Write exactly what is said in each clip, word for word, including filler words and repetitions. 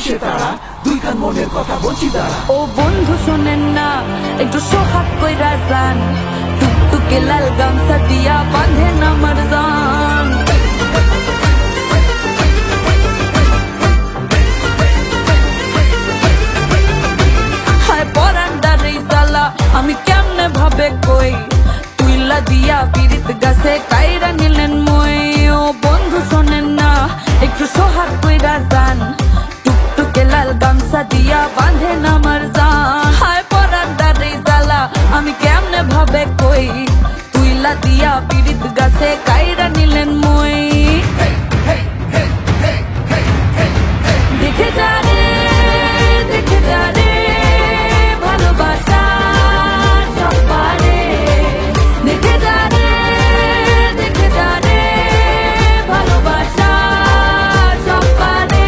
বসে তারা দুই কান মনের কথা বলছি তারা। ও বন্ধু শোনেন না একটু সোহাগ কইরা যান, টুকটুকে লাল গামছা দিয়া বাঁধেন আমার জান। হায় পরান্ডার এই জ্বালা আমি কেমনে ভাবে কই, তুইলা দিয়া বিরিত গাছে কাইরা নিলেন মই। ও বন্ধু শোনেন না একটু সোহাগ কইরা যান, টুকটুকে লাল গামছা দিয়া বাঁধেন আমার জান। হায় পরান্ডার এই জ্বালা আমি কেমনে ভাবে কই, তুইলা দিয়া বিরিত গাছে কাইরা নিলেন মই। দেখে যা রে দেখে যা রে ভালোবাসা সব পারে, দেখে যা রে দেখে যা রে ভালোবাসা সব পারে।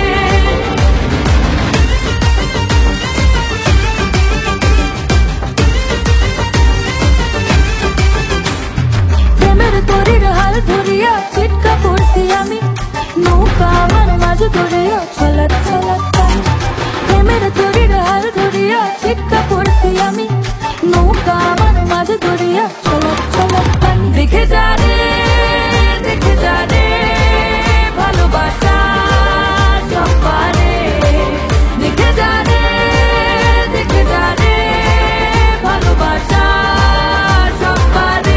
প্রেমের তরির হাল ধরিয়া চিটকা পড়ছি আমি, নৌকা আমার মাঝ ধরিয়া ছলাত ছলাত পানি। প্রেমের তরির হাল ধরিয়া চিটকা পড়ছি আমি, নৌকা আমার মাঝ ধরিয়া ছলাত ছলাত পানি। দেখে যা রে দেখে যা রে ভালোবাসা সব পারে, দেখে যা রে দেখে যা রে ভালোবাসা সব পারে।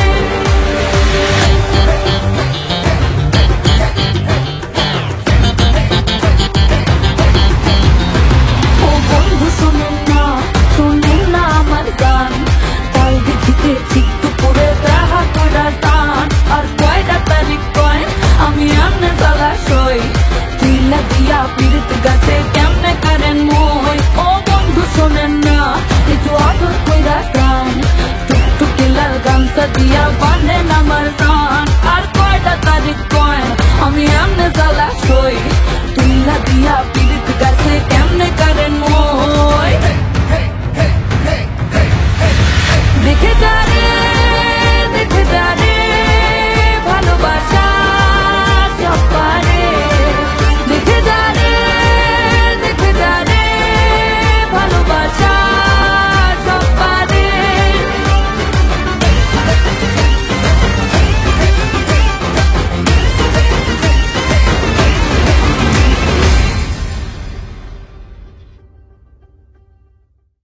ও বন্ধু শোনেন না শোনেন না আমার গান, তাই দেখিতে ঠিক দুপুরে দেখা করা গান। আর কয়টা তারিখ কয় আমি আমনে জ্বালা সই, তুইলা দিয়া